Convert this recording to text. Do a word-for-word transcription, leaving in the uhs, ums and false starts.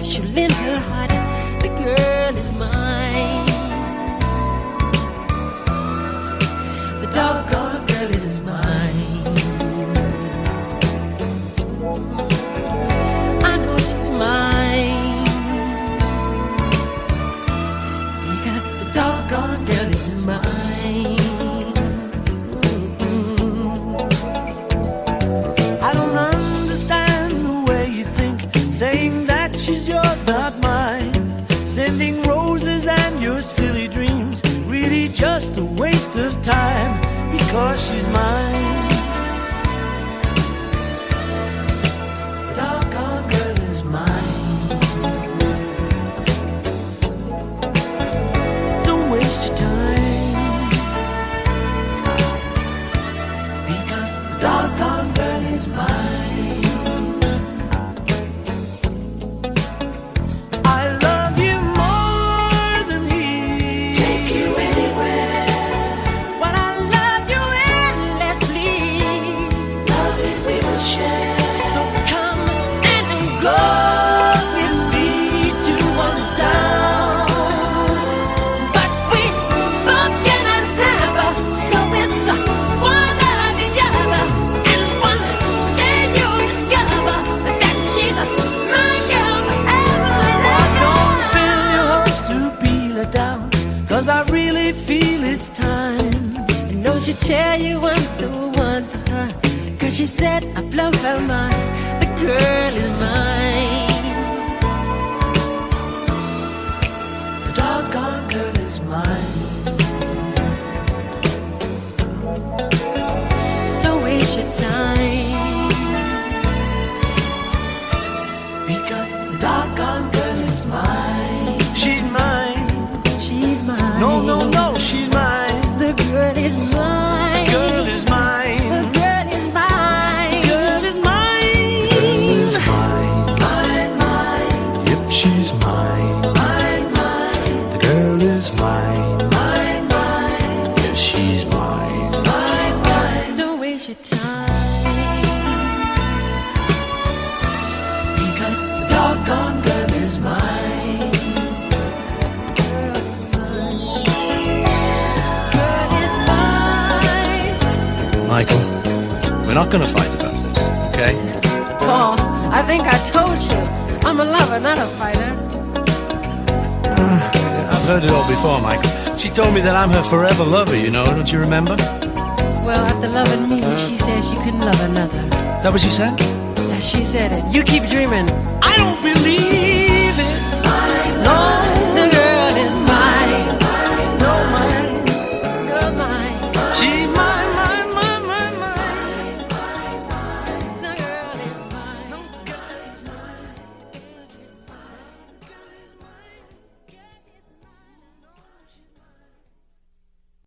promise she'll lend her heart. The girl is mine. The doggone girl is mine. I know she's mine. Yeah, the doggone girl is mine. I don't understand the way you think, saying that she's yours, not mine. Sending roses and your silly dreams, really just a waste of time, because she's mine. The doggone girl is mine. Don't waste your time, because the doggone girl is mine. I love you more than he. Take you anywhere. But I love you endlessly. Love it we will share. So come and go with me to one town. But we both cannot have, so it's one or the other. And one day you'll discover that she's my girl forever and Don't fill ever. your hopes to be let down, cause I really feel it's time. I know she'll tell you I'm the one for her, cause she said I blow her mind. The girl is mine. The doggone girl is mine. Don't waste your time, Because the doggone girl is mine. She's mine. she's mine. No, no, no, she's mine. The girl is mine. Girl is The mine. girl is mine. Girl is mine. Girl is mine. Mine, mine. Yep, she's mine. Mine, mine. The girl is mine. Mine, mine. Yes, she's mine. Mine, mine. Don't waste your time, Because the doggone girl is mine. girl is mine. Michael, we're not gonna fight about this, okay? Paul, I think I told you I'm a lover, not a fighter. I've heard it all before, Michael. She told me that I'm her forever lover, you know, don't you remember? Well, after loving me, she said she couldn't love another. Is that what she said? Yeah, she said it. You keep dreaming. I don't believe